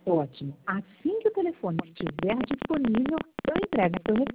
Ótimo. Assim que o telefone estiver disponível, eu entrego o seu recado.